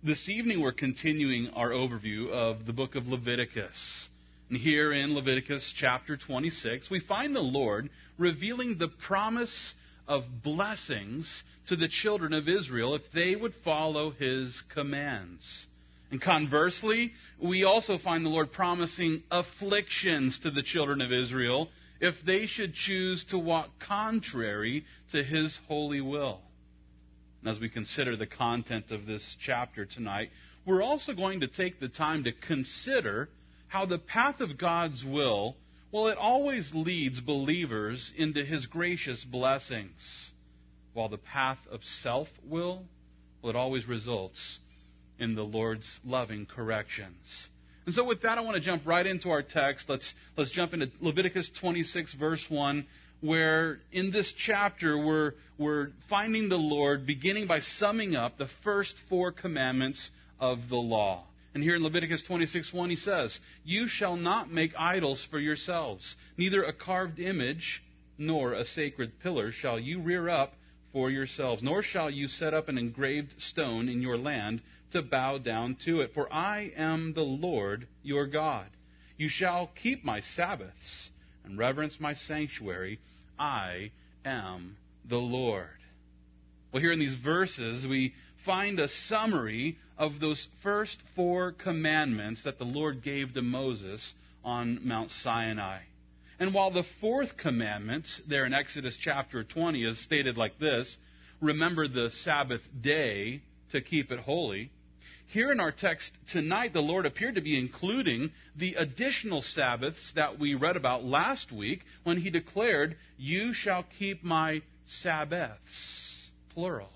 This evening we're continuing our overview of the book of Leviticus. And here in Leviticus chapter 26, we find the Lord revealing the promise of blessings to the children of Israel if they would follow His commands. And conversely, we also find the Lord promising afflictions to the children of Israel if they should choose to walk contrary to His holy will. And as we consider the content of this chapter tonight, we're also going to take the time to consider how the path of God's will, well, it always leads believers into His gracious blessings, while the path of self-will, well, it always results in the Lord's loving corrections. And so with that, I want to jump right into our text. Let's jump into Leviticus 26, verse 1, where in this chapter we're finding the Lord beginning by summing up the first 4 commandments of the law. And here in Leviticus 26:1 he says, "You shall not make idols for yourselves, neither a carved image nor a sacred pillar shall you rear up for yourselves, nor shall you set up an engraved stone in your land to bow down to it. For I am the Lord your God. You shall keep my Sabbaths and reverence my sanctuary. I am the Lord." Well, here in these verses, we find a summary of those first 4 commandments that the Lord gave to Moses on Mount Sinai. And while the 4th commandment, there in Exodus chapter 20, is stated like this, "Remember the Sabbath day to keep it holy," here in our text tonight, the Lord appeared to be including the additional Sabbaths that we read about last week when He declared, "You shall keep my Sabbaths," plural.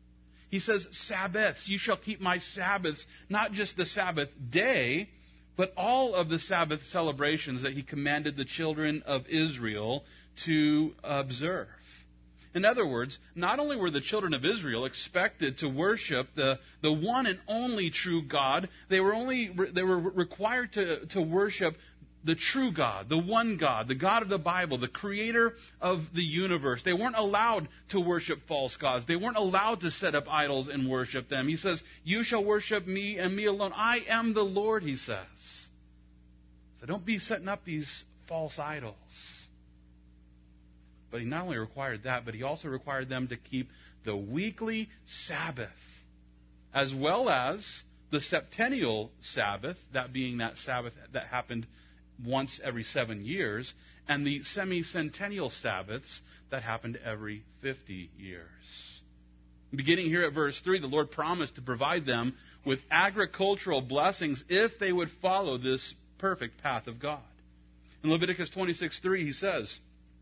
He says, Sabbaths, you shall keep my Sabbaths, not just the Sabbath day, but all of the Sabbath celebrations that He commanded the children of Israel to observe. In other words, not only were the children of Israel expected to worship the one and only true God, they were required to worship the true God, the one God, the God of the Bible, the creator of the universe. They weren't allowed to worship false gods. They weren't allowed to set up idols and worship them. He says, "You shall worship me and me alone. I am the Lord," He says. So don't be setting up these false idols. But He not only required that, but He also required them to keep the weekly Sabbath, as well as the septennial Sabbath, that being that Sabbath that happened once every 7 years, and the semi-centennial Sabbaths that happened every 50 years. Beginning here at verse 3, the Lord promised to provide them with agricultural blessings if they would follow this perfect path of God. In Leviticus 26:3, He says,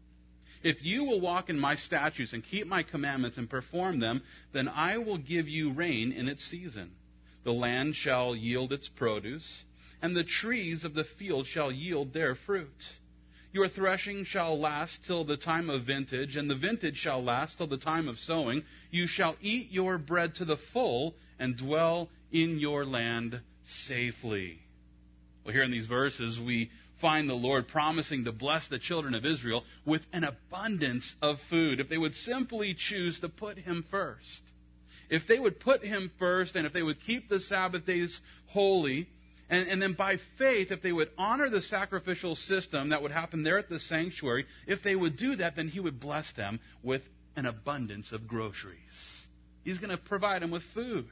"If you will walk in my statutes and keep my commandments and perform them, then I will give you rain in its season. The land shall yield its produce, and the trees of the field shall yield their fruit. Your threshing shall last till the time of vintage, and the vintage shall last till the time of sowing. You shall eat your bread to the full and dwell in your land safely." Well, here in these verses, we find the Lord promising to bless the children of Israel with an abundance of food if they would simply choose to put Him first. If they would put Him first, and if they would keep the Sabbath days holy, and then by faith, if they would honor the sacrificial system that would happen there at the sanctuary, if they would do that, then He would bless them with an abundance of groceries. He's going to provide them with food.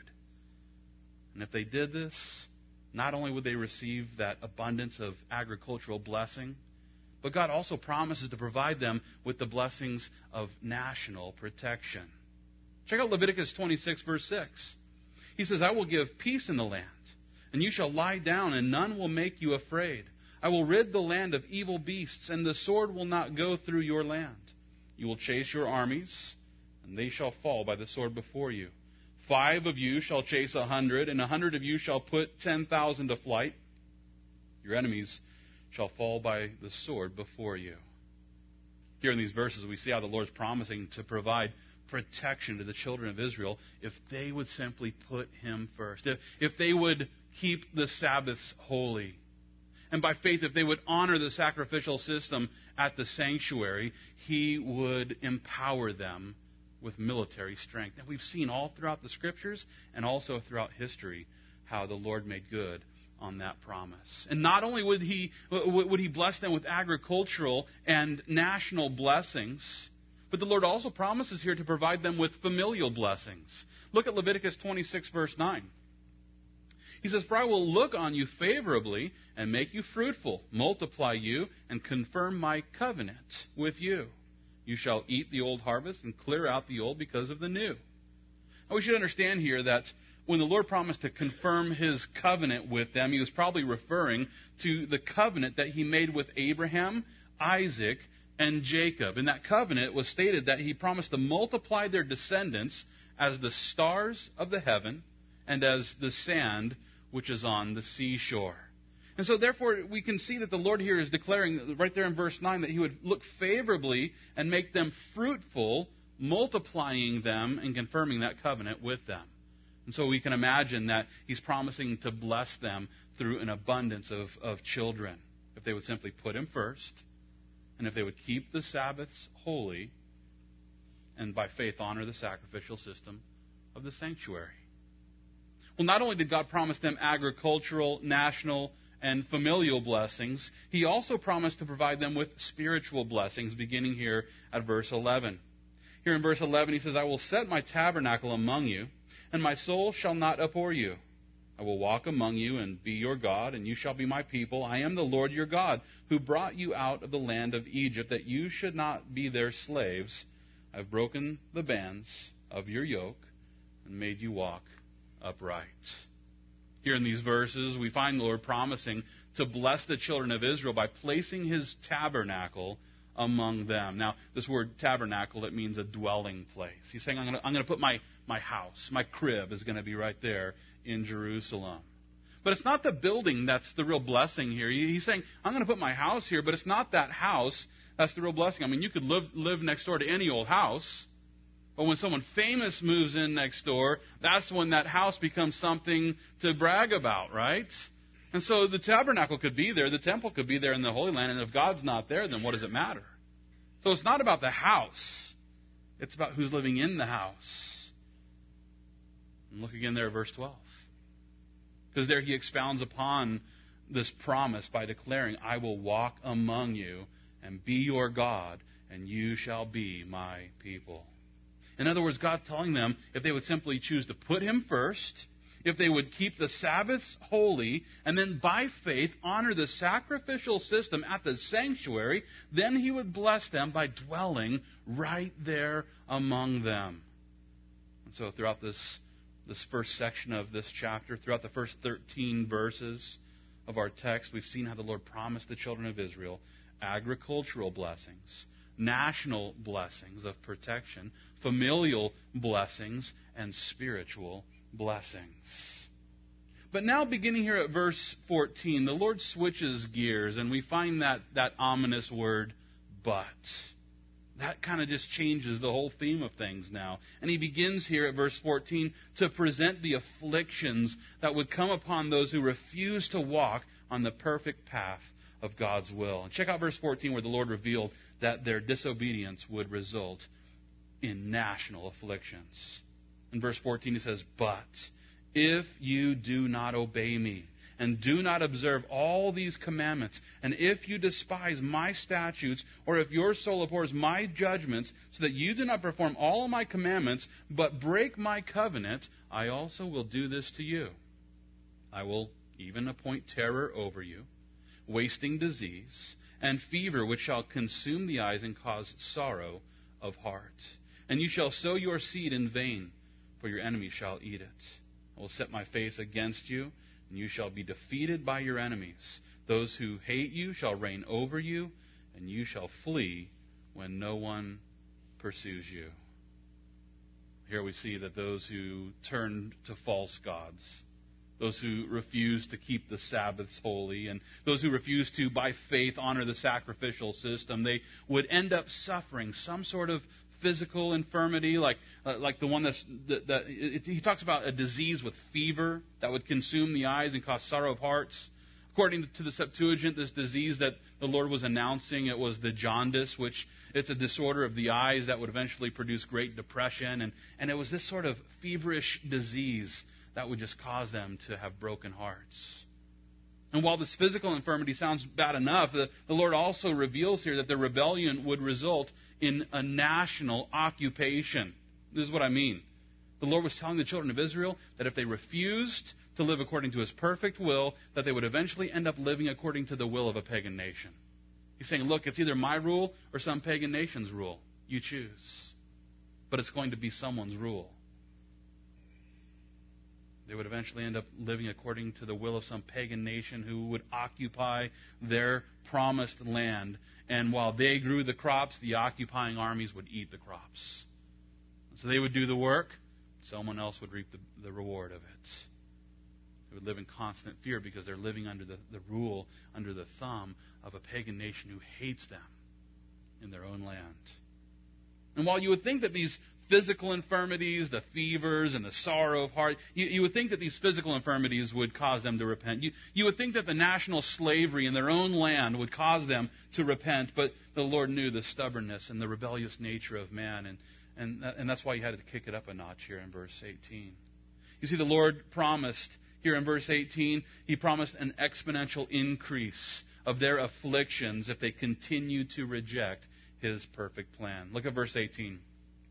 And if they did this, not only would they receive that abundance of agricultural blessing, but God also promises to provide them with the blessings of national protection. Check out Leviticus 26, verse 6. He says, "I will give peace in the land, and you shall lie down, and none will make you afraid. I will rid the land of evil beasts, and the sword will not go through your land. You will chase your armies, and they shall fall by the sword before you. 5 of you shall chase 100, and 100 of you shall put 10,000 to flight. Your enemies shall fall by the sword before you." Here in these verses, we see how the Lord's promising to provide protection to the children of Israel if they would simply put Him first. If they would keep the Sabbaths holy. And by faith, if they would honor the sacrificial system at the sanctuary, He would empower them with military strength. And we've seen all throughout the Scriptures and also throughout history how the Lord made good on that promise. And not only would He bless them with agricultural and national blessings, but the Lord also promises here to provide them with familial blessings. Look at Leviticus 26, verse 9. He says, "For I will look on you favorably and make you fruitful, multiply you, and confirm my covenant with you. You shall eat the old harvest and clear out the old because of the new." Now, we should understand here that when the Lord promised to confirm His covenant with them, He was probably referring to the covenant that He made with Abraham, Isaac, and Jacob. In that covenant, it was stated that He promised to multiply their descendants as the stars of the heaven and as the sand which is on the seashore. And so, therefore, we can see that the Lord here is declaring right there in verse 9 that He would look favorably and make them fruitful, multiplying them and confirming that covenant with them. And so we can imagine that He's promising to bless them through an abundance of children if they would simply put Him first, and if they would keep the Sabbaths holy, and by faith honor the sacrificial system of the sanctuary. Well, not only did God promise them agricultural, national, and familial blessings, He also promised to provide them with spiritual blessings, beginning here at verse 11. Here in verse 11, He says, "I will set my tabernacle among you, and my soul shall not abhor you. I will walk among you and be your God, and you shall be my people. I am the Lord your God, who brought you out of the land of Egypt, that you should not be their slaves. I have broken the bands of your yoke and made you walk upright." Here in these verses, we find the Lord promising to bless the children of Israel by placing His tabernacle among them. Now, this word tabernacle, it means a dwelling place. He's saying, I'm going to put my house, my crib is going to be right there in Jerusalem. But it's not the building that's the real blessing here. He's saying, I'm going to put my house here, but it's not that house that's the real blessing. I mean, you could live next door to any old house, but when someone famous moves in next door, that's when that house becomes something to brag about, right? And so the tabernacle could be there, the temple could be there in the Holy Land, and if God's not there, then what does it matter? So it's not about the house. It's about who's living in the house. And look again there at verse 12. Because there He expounds upon this promise by declaring, "I will walk among you and be your God, and you shall be my people." In other words, God's telling them if they would simply choose to put Him first, if they would keep the Sabbaths holy, and then by faith honor the sacrificial system at the sanctuary, then He would bless them by dwelling right there among them. And so throughout this first section of this chapter, throughout the first 13 verses of our text, we've seen how the Lord promised the children of Israel agricultural blessings, national blessings of protection, familial blessings, and spiritual blessings. But now, beginning here at verse 14, the Lord switches gears, and we find that ominous word, "but." That kind of just changes the whole theme of things now. And He begins here at verse 14 to present the afflictions that would come upon those who refuse to walk on the perfect path of God's will. And check out verse 14 where the Lord revealed that their disobedience would result in national afflictions. In verse 14 He says, "But if you do not obey me and do not observe all these commandments, and if you despise my statutes, or if your soul abhors my judgments, so that you do not perform all of my commandments, but break my covenant, I also will do this to you. I will even appoint terror over you, wasting disease, and fever which shall consume the eyes and cause sorrow of heart. And you shall sow your seed in vain, for your enemy shall eat it. I will set my face against you, and you shall be defeated by your enemies. Those who hate you shall reign over you, and you shall flee when no one pursues you." Here we see that those who turn to false gods, those who refuse to keep the Sabbaths holy, and those who refuse to, by faith, honor the sacrificial system, they would end up suffering some sort of physical infirmity, like the one he talks about a disease with fever that would consume the eyes and cause sorrow of hearts. According to the Septuagint, this disease that the Lord was announcing, it was the jaundice, which it's a disorder of the eyes that would eventually produce great depression. And it was this sort of feverish disease that would just cause them to have broken hearts. And while this physical infirmity sounds bad enough, the Lord also reveals here that the rebellion would result in a national occupation. This is what I mean. The Lord was telling the children of Israel that if they refused to live according to His perfect will, that they would eventually end up living according to the will of a pagan nation. He's saying, look, it's either my rule or some pagan nation's rule. You choose. But it's going to be someone's rule. They would eventually end up living according to the will of some pagan nation who would occupy their promised land. And while they grew the crops, the occupying armies would eat the crops. So they would do the work. Someone else would reap the reward of it. They would live in constant fear because they're living under the rule, under the thumb of a pagan nation who hates them in their own land. And while you would think that these physical infirmities, the fevers and the sorrow of heart, you would think that these physical infirmities would cause them to repent. You would think that the national slavery in their own land would cause them to repent, but the Lord knew the stubbornness and the rebellious nature of man, and that's why He had to kick it up a notch here in verse 18. You see, the Lord promised here in verse 18, He promised an exponential increase of their afflictions if they continue to reject His perfect plan. Look at verse 18.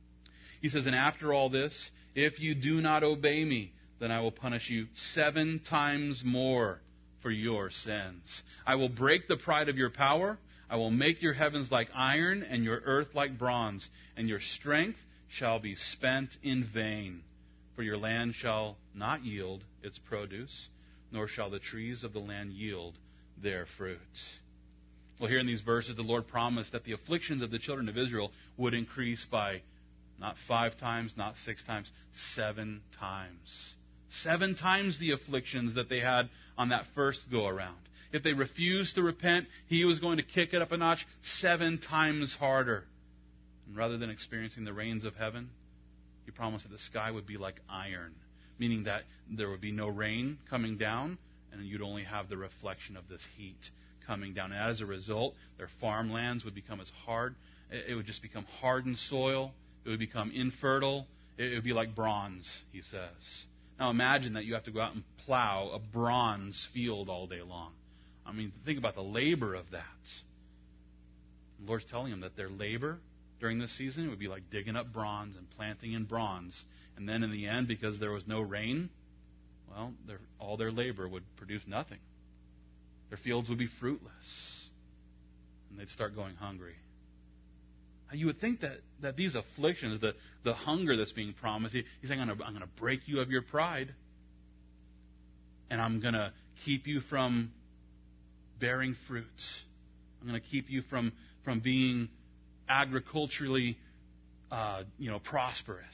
He says, and after all this, if you do not obey me, then I will punish you 7 times more for your sins. I will break the pride of your power. I will make your heavens like iron and your earth like bronze, and your strength shall be spent in vain. For your land shall not yield its produce, nor shall the trees of the land yield their fruit. Well, here in these verses, the Lord promised that the afflictions of the children of Israel would increase by not 5 times, not 6 times, 7 times. 7 times the afflictions that they had on that first go-around. If they refused to repent, He was going to kick it up a notch 7 times harder. And rather than experiencing the rains of heaven, He promised that the sky would be like iron, meaning that there would be no rain coming down, and you'd only have the reflection of this heat coming down. And as a result, their farmlands would become as hard. It would just become hardened soil. It would become infertile. It would be like bronze, He says. Now imagine that you have to go out and plow a bronze field all day long. I mean, think about the labor of that. The Lord's telling them that their labor during this season would be like digging up bronze and planting in bronze. And then in the end, because there was no rain, well, all their labor would produce nothing. Their fields would be fruitless. And they'd start going hungry. You would think that these afflictions, the hunger that's being promised, He's saying, I'm going to break you of your pride. And I'm going to keep you from bearing fruit. I'm going to keep you from being agriculturally, prosperous.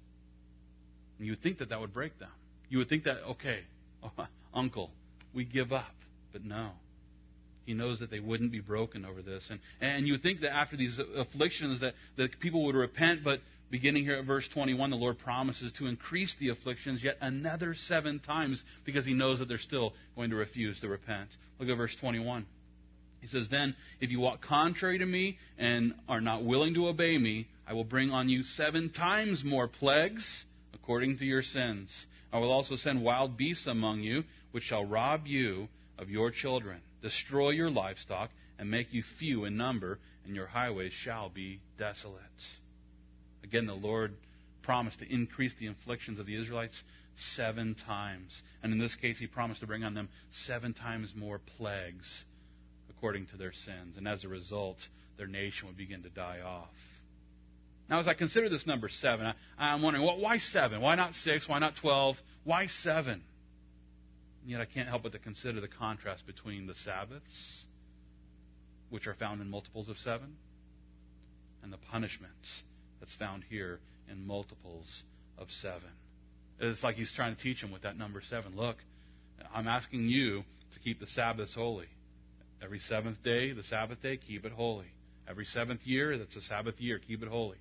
And you would think that would break them. You would think that, okay, uncle, we give up. But no. He knows that they wouldn't be broken over this. And you would think that after these afflictions that people would repent, but beginning here at verse 21, the Lord promises to increase the afflictions yet another 7 times because He knows that they're still going to refuse to repent. Look at verse 21. He says, then, if you walk contrary to me and are not willing to obey me, I will bring on you 7 times more plagues according to your sins. I will also send wild beasts among you, which shall rob you of your children, destroy your livestock, and make you few in number, and your highways shall be desolate. Again, the Lord promised to increase the afflictions of the Israelites 7 times. And in this case, He promised to bring on them 7 times more plagues according to their sins. And as a result, their nation would begin to die off. Now, as I consider this number 7, I'm wondering, well, why 7? Why not 6? Why not 12? Why 7? And yet I can't help but to consider the contrast between the Sabbaths, which are found in multiples of 7, and the punishment that's found here in multiples of 7. It's like He's trying to teach them with that number 7. Look, I'm asking you to keep the Sabbaths holy. Every 7th day, the Sabbath day, keep it holy. Every 7th year, that's a Sabbath year, keep it holy.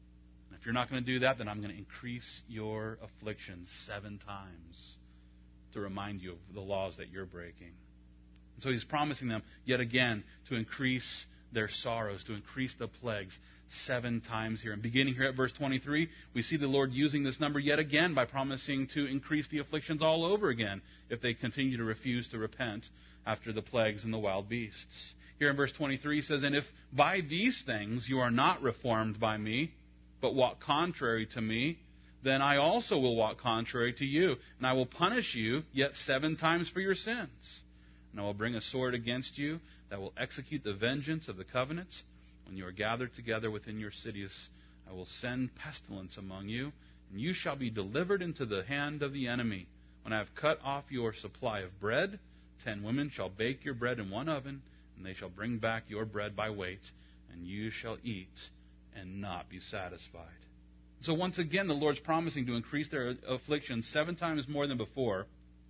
And if you're not going to do that, then I'm going to increase your afflictions 7 times. to remind you of the laws that you're breaking. And so he's promising them yet again to increase their sorrows, to increase the plagues 7 times here. And beginning here at verse 23, we see the Lord using this number yet again by promising to increase the afflictions all over again if they continue to refuse to repent after the plagues and the wild beasts. Here in verse 23 he says, "And if by these things you are not reformed by me, but walk contrary to me, then I also will walk contrary to you, and I will punish you yet 7 times for your sins. And I will bring a sword against you that will execute the vengeance of the covenant. When you are gathered together within your cities, I will send pestilence among you, and you shall be delivered into the hand of the enemy. When I have cut off your supply of bread, 10 women shall bake your bread in one oven, and they shall bring back your bread by weight, and you shall eat and not be satisfied." So once again, the Lord's promising to increase their affliction 7 times more than before.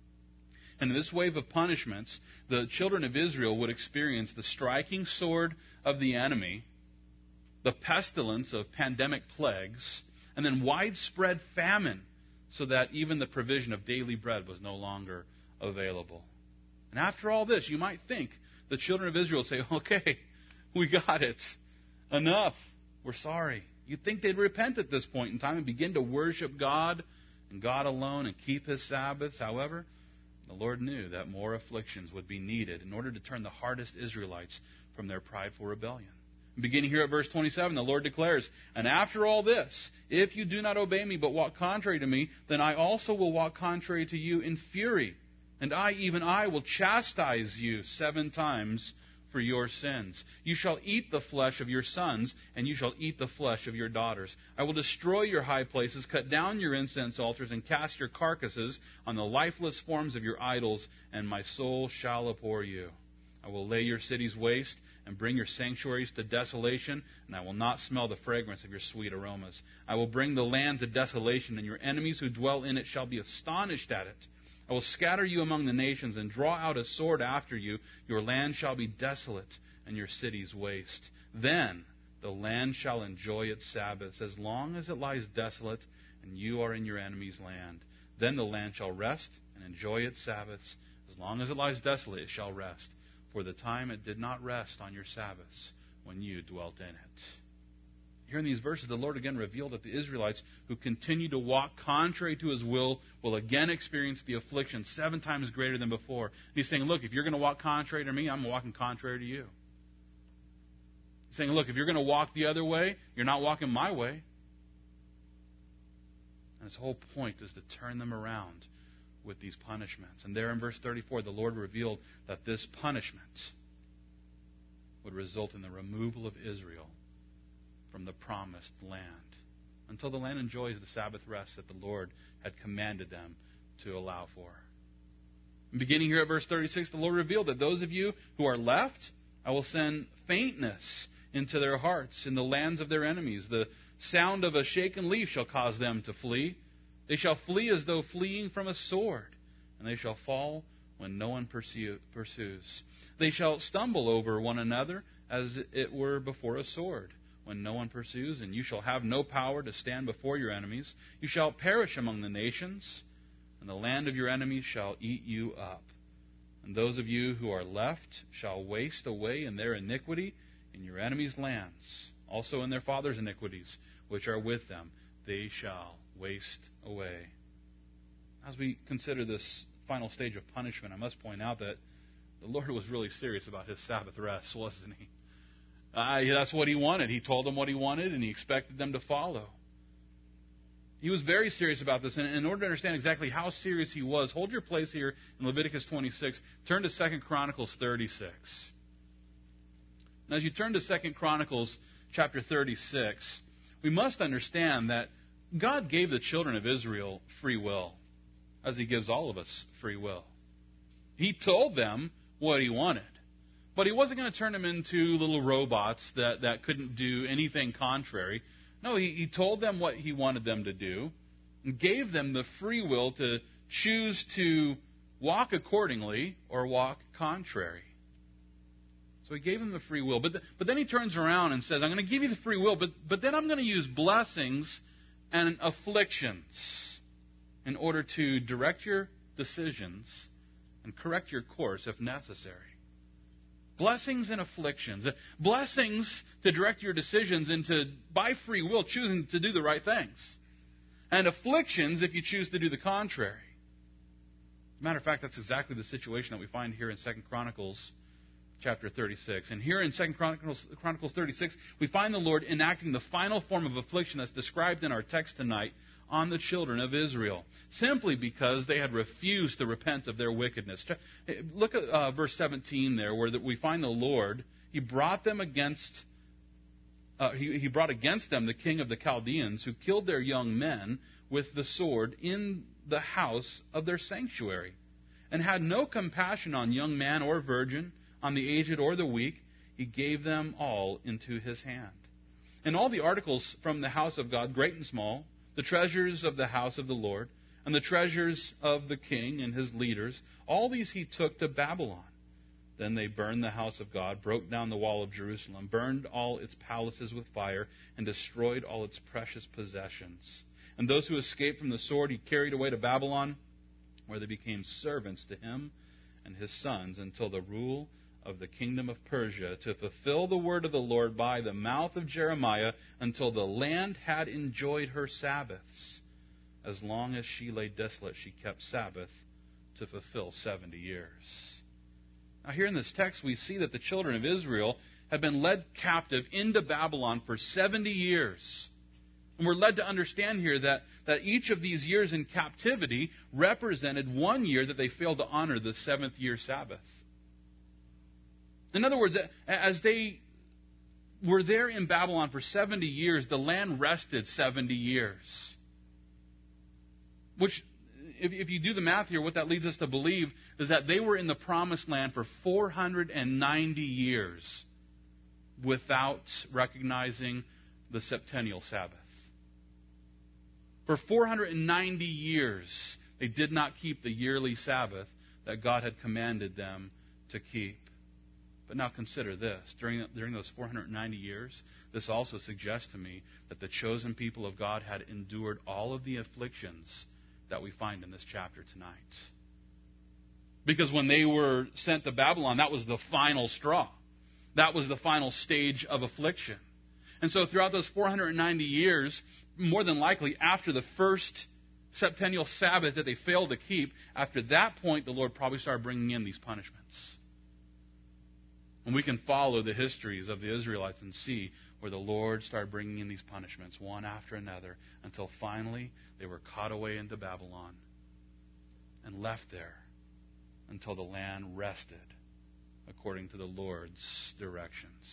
And in this wave of punishments, the children of Israel would experience the striking sword of the enemy, the pestilence of pandemic plagues, and then widespread famine, so that even the provision of daily bread was no longer available. And after all this, you might think the children of Israel say, "Okay, we got it. Enough. We're sorry." You'd think they'd repent at this point in time and begin to worship God and God alone and keep His Sabbaths. However, the Lord knew that more afflictions would be needed in order to turn the hardest Israelites from their prideful rebellion. Beginning here at verse 27, the Lord declares, "And after all this, if you do not obey me but walk contrary to me, then I also will walk contrary to you in fury. And even I, will chastise you 7 times for your sins. You shall eat the flesh of your sons, and you shall eat the flesh of your daughters. I will destroy your high places, cut down your incense altars, and cast your carcasses on the lifeless forms of your idols, and my soul shall abhor you. I will lay your cities waste and bring your sanctuaries to desolation, and I will not smell the fragrance of your sweet aromas. I will bring the land to desolation, and your enemies who dwell in it shall be astonished at it. I will scatter you among the nations and draw out a sword after you. Your land shall be desolate and your cities waste. Then the land shall enjoy its Sabbaths as long as it lies desolate and you are in your enemy's land. Then the land shall rest and enjoy its Sabbaths. As long as it lies desolate, it shall rest. For the time it did not rest on your Sabbaths when you dwelt in it." Here in these verses, the Lord again revealed that the Israelites who continue to walk contrary to His will again experience the affliction 7 times greater than before. He's saying, look, if you're going to walk contrary to me, I'm walking contrary to you. He's saying, look, if you're going to walk the other way, you're not walking my way. And His whole point is to turn them around with these punishments. And there in verse 34, the Lord revealed that this punishment would result in the removal of Israel from the promised land, until the land enjoys the Sabbath rest that the Lord had commanded them to allow for. And beginning here at verse 36, the Lord revealed that those of you who are left, I will send faintness into their hearts in the lands of their enemies. The sound of a shaken leaf shall cause them to flee. They shall flee as though fleeing from a sword, and they shall fall when no one pursues. They shall stumble over one another as it were before a sword, when no one pursues, and you shall have no power to stand before your enemies. You shall perish among the nations, and the land of your enemies shall eat you up. And those of you who are left shall waste away in their iniquity in your enemies' lands, also in their fathers' iniquities, which are with them. They shall waste away. As we consider this final stage of punishment, I must point out that the Lord was really serious about His Sabbath rest, wasn't He? That's what He wanted. He told them what He wanted, and He expected them to follow. He was very serious about this. And in order to understand exactly how serious He was, hold your place here in Leviticus 26. Turn to 2 Chronicles 36. Now, as you turn to 2 Chronicles chapter 36, we must understand that God gave the children of Israel free will, as He gives all of us free will. He told them what He wanted. But He wasn't going to turn them into little robots that couldn't do anything contrary. No, he told them what He wanted them to do and gave them the free will to choose to walk accordingly or walk contrary. So He gave them the free will. But then He turns around and says, I'm going to give you the free will, but then I'm going to use blessings and afflictions in order to direct your decisions and correct your course if necessary. Blessings and afflictions. Blessings to direct your decisions into, by free will, choosing to do the right things. And afflictions if you choose to do the contrary. As a matter of fact, that's exactly the situation that we find here in 2 Chronicles chapter 36. And here in 2 Chronicles 36, we find the Lord enacting the final form of affliction that's described in our text tonight on the children of Israel, simply because they had refused to repent of their wickedness. Look at verse 17 there, where we find the Lord. He brought them against. He brought against them the king of the Chaldeans, who killed their young men with the sword in the house of their sanctuary, and had no compassion on young man or virgin, on the aged or the weak. He gave them all into his hand. And all the articles from the house of God, great and small, the treasures of the house of the Lord, and the treasures of the king and his leaders, all these he took to Babylon. Then they burned the house of God, broke down the wall of Jerusalem, burned all its palaces with fire, and destroyed all its precious possessions. And those who escaped from the sword he carried away to Babylon, where they became servants to him and his sons until the rule of the kingdom of Persia, to fulfill the word of the Lord by the mouth of Jeremiah, until the land had enjoyed her Sabbaths. As long as she lay desolate, she kept Sabbath to fulfill 70 years. Now here in this text, we see that the children of Israel had been led captive into Babylon for 70 years. And we're led to understand here that each of these years in captivity represented 1 year that they failed to honor the seventh year Sabbath. In other words, as they were there in Babylon for 70 years, the land rested 70 years. Which, if you do the math here, what that leads us to believe is that they were in the promised land for 490 years without recognizing the septennial Sabbath. For 490 years, they did not keep the yearly Sabbath that God had commanded them to keep. But now consider this. During those 490 years, this also suggests to me that the chosen people of God had endured all of the afflictions that we find in this chapter tonight. Because when they were sent to Babylon, that was the final straw. That was the final stage of affliction. And so throughout those 490 years, more than likely after the first septennial Sabbath that they failed to keep, after that point, the Lord probably started bringing in these punishments. And we can follow the histories of the Israelites and see where the Lord started bringing in these punishments one after another until finally they were caught away into Babylon and left there until the land rested according to the Lord's directions.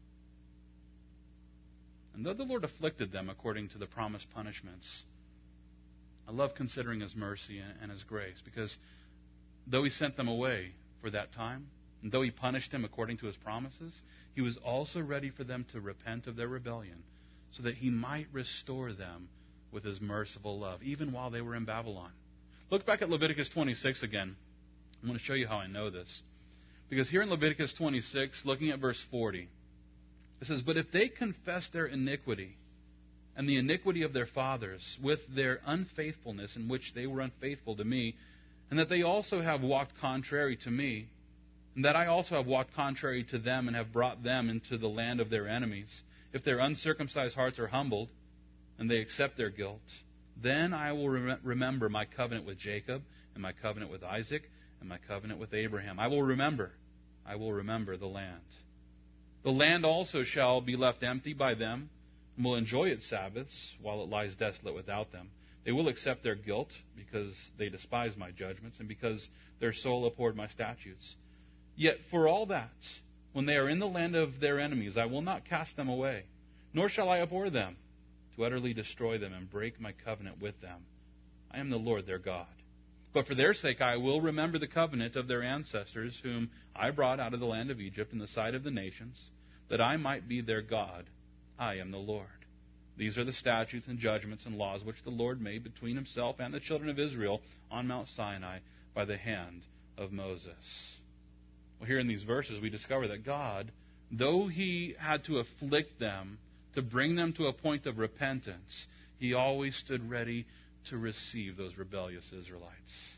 And though the Lord afflicted them according to the promised punishments, I love considering His mercy and His grace, because though He sent them away for that time, and though He punished them according to His promises, He was also ready for them to repent of their rebellion so that He might restore them with His merciful love, even while they were in Babylon. Look back at Leviticus 26 again. I'm going to show you how I know this. Because here in Leviticus 26, looking at verse 40, it says, "But if they confess their iniquity and the iniquity of their fathers with their unfaithfulness in which they were unfaithful to me, and that they also have walked contrary to me, and that I also have walked contrary to them and have brought them into the land of their enemies, if their uncircumcised hearts are humbled and they accept their guilt, then I will remember my covenant with Jacob and my covenant with Isaac and my covenant with Abraham. I will remember the land. The land also shall be left empty by them, and will enjoy its Sabbaths while it lies desolate without them. They will accept their guilt because they despise my judgments and because their soul abhorred my statutes. Yet for all that, when they are in the land of their enemies, I will not cast them away, nor shall I abhor them, to utterly destroy them and break my covenant with them. I am the Lord their God. But for their sake I will remember the covenant of their ancestors, whom I brought out of the land of Egypt in the sight of the nations, that I might be their God. I am the Lord. These are the statutes and judgments and laws which the Lord made between Himself and the children of Israel on Mount Sinai by the hand of Moses." Well, here in these verses we discover that God, though He had to afflict them to bring them to a point of repentance, He always stood ready to receive those rebellious Israelites.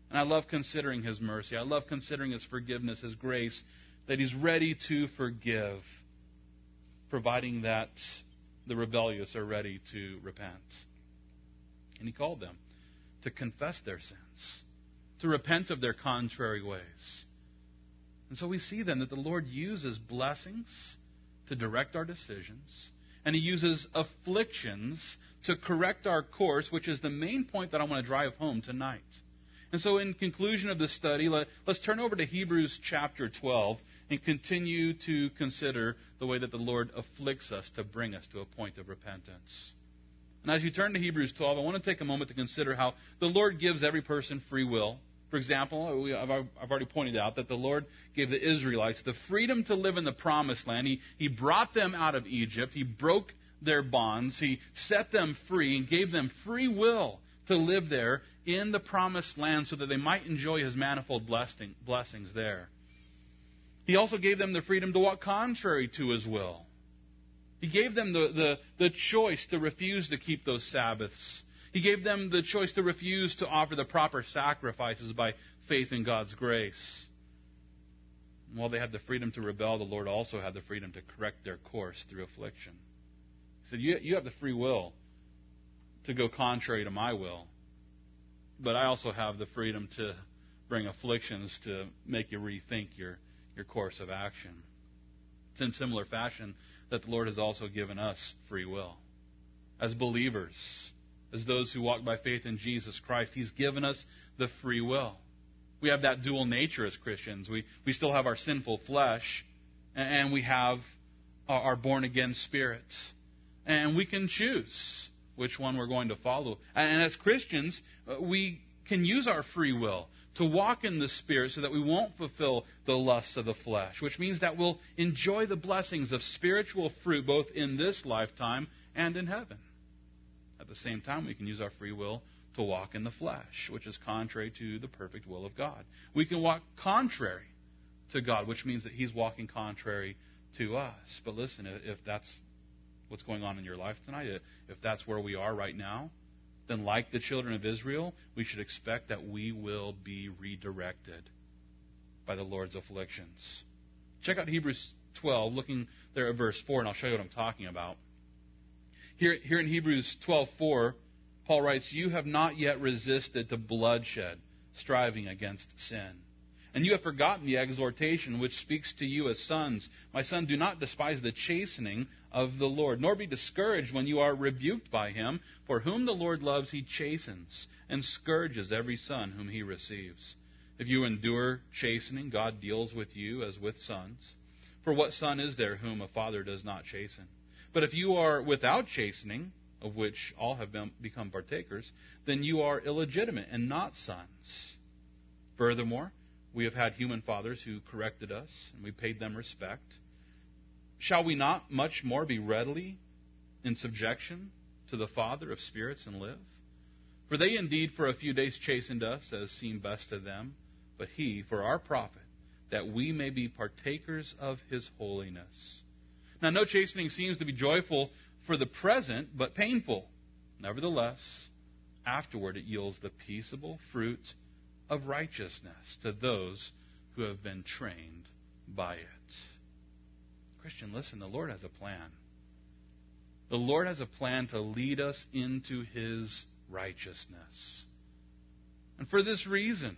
And I love considering His mercy. I love considering His forgiveness, His grace, that He's ready to forgive, providing that the rebellious are ready to repent. And He called them to confess their sins, to repent of their contrary ways. And so we see then that the Lord uses blessings to direct our decisions, and He uses afflictions to correct our course, which is the main point that I want to drive home tonight. And so in conclusion of this study, let's turn over to Hebrews chapter 12 and continue to consider the way that the Lord afflicts us to bring us to a point of repentance. And as you turn to Hebrews 12, I want to take a moment to consider how the Lord gives every person free will. For example, I've already pointed out that the Lord gave the Israelites the freedom to live in the Promised Land. He brought them out of Egypt. He broke their bonds. He set them free and gave them free will to live there in the Promised Land so that they might enjoy His manifold blessings there. He also gave them the freedom to walk contrary to His will. He gave them the choice to refuse to keep those Sabbaths. He gave them the choice to refuse to offer the proper sacrifices by faith in God's grace. And while they had the freedom to rebel, the Lord also had the freedom to correct their course through affliction. He said, you have the free will to go contrary to my will, but I also have the freedom to bring afflictions to make you rethink your course of action. It's in similar fashion that the Lord has also given us free will. As believers, as those who walk by faith in Jesus Christ, He's given us the free will. We have that dual nature as Christians. We still have our sinful flesh, and we have our born-again spirit. And we can choose which one we're going to follow. And as Christians, we can use our free will to walk in the Spirit so that we won't fulfill the lusts of the flesh, which means that we'll enjoy the blessings of spiritual fruit both in this lifetime and in heaven. At the same time, we can use our free will to walk in the flesh, which is contrary to the perfect will of God. We can walk contrary to God, which means that He's walking contrary to us. But listen, if that's what's going on in your life tonight, if that's where we are right now, then like the children of Israel, we should expect that we will be redirected by the Lord's afflictions. Check out Hebrews 12, looking there at verse 4, and I'll show you what I'm talking about. Here in Hebrews 12:4, Paul writes, "You have not yet resisted to bloodshed, striving against sin. And you have forgotten the exhortation which speaks to you as sons. My son, do not despise the chastening of the Lord, nor be discouraged when you are rebuked by Him. For whom the Lord loves, He chastens, and scourges every son whom He receives. If you endure chastening, God deals with you as with sons. For what son is there whom a father does not chasten? But if you are without chastening, of which all have become partakers, then you are illegitimate and not sons. Furthermore, we have had human fathers who corrected us, and we paid them respect. Shall we not much more be readily in subjection to the Father of spirits and live? For they indeed for a few days chastened us, as seemed best to them, but He for our profit, that we may be partakers of His holiness. Now, no chastening seems to be joyful for the present, but painful. Nevertheless, afterward it yields the peaceable fruit of righteousness to those who have been trained by it." Christian, listen, the Lord has a plan. The Lord has a plan to lead us into His righteousness. And for this reason,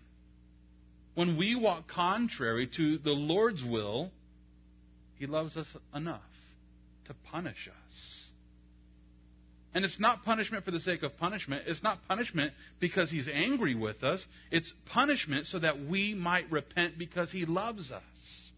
when we walk contrary to the Lord's will, He loves us enough to punish us. And it's not punishment for the sake of punishment. It's not punishment because He's angry with us. It's punishment so that we might repent because He loves us.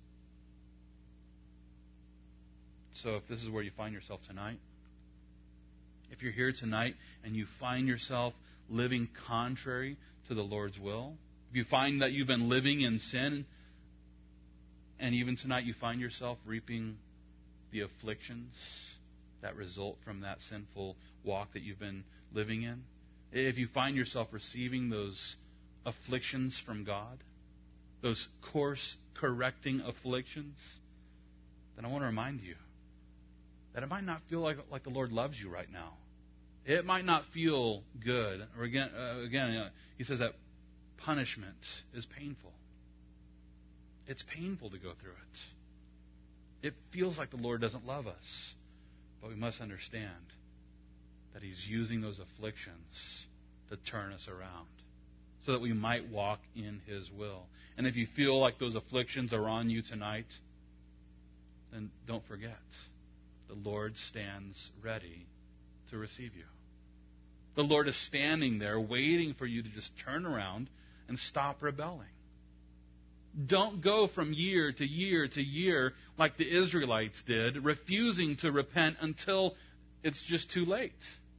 So if this is where you find yourself tonight, if you're here tonight and you find yourself living contrary to the Lord's will, if you find that you've been living in sin, and even tonight you find yourself reaping the afflictions that result from that sinful walk that you've been living in, if you find yourself receiving those afflictions from God, those course-correcting afflictions, then I want to remind you that it might not feel like the Lord loves you right now. It might not feel good. Or again, He says that punishment is painful. It's painful to go through it. It feels like the Lord doesn't love us. But we must understand that He's using those afflictions to turn us around so that we might walk in His will. And if you feel like those afflictions are on you tonight, then don't forget, the Lord stands ready to receive you. The Lord is standing there waiting for you to just turn around and stop rebelling. Don't go from year to year to year like the Israelites did, refusing to repent until it's just too late.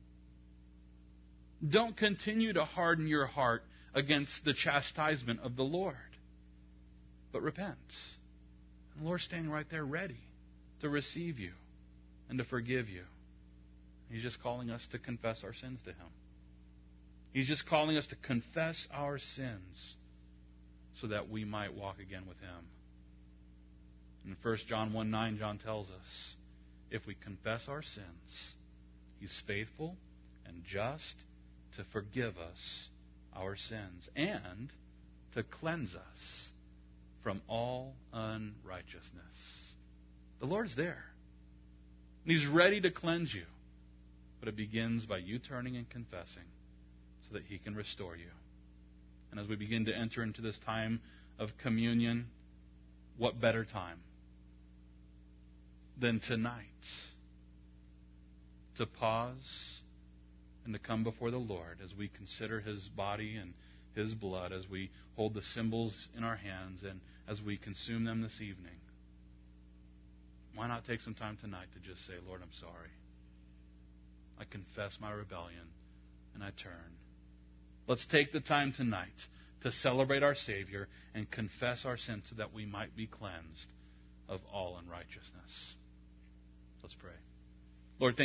Don't continue to harden your heart against the chastisement of the Lord, but repent. And the Lord's standing right there ready to receive you and to forgive you. He's just calling us to confess our sins to Him. He's just calling us to confess our sins so that we might walk again with Him. In 1 John 1:9, John tells us, if we confess our sins, He's faithful and just to forgive us our sins and to cleanse us from all unrighteousness. The Lord's there. And He's ready to cleanse you. But it begins by you turning and confessing so that He can restore you. And as we begin to enter into this time of communion, what better time than tonight to pause and to come before the Lord as we consider His body and His blood, as we hold the symbols in our hands and as we consume them this evening. Why not take some time tonight to just say, Lord, I'm sorry. I confess my rebellion and I turn. Let's take the time tonight to celebrate our Savior and confess our sins so that we might be cleansed of all unrighteousness. Let's pray. Lord, thank you.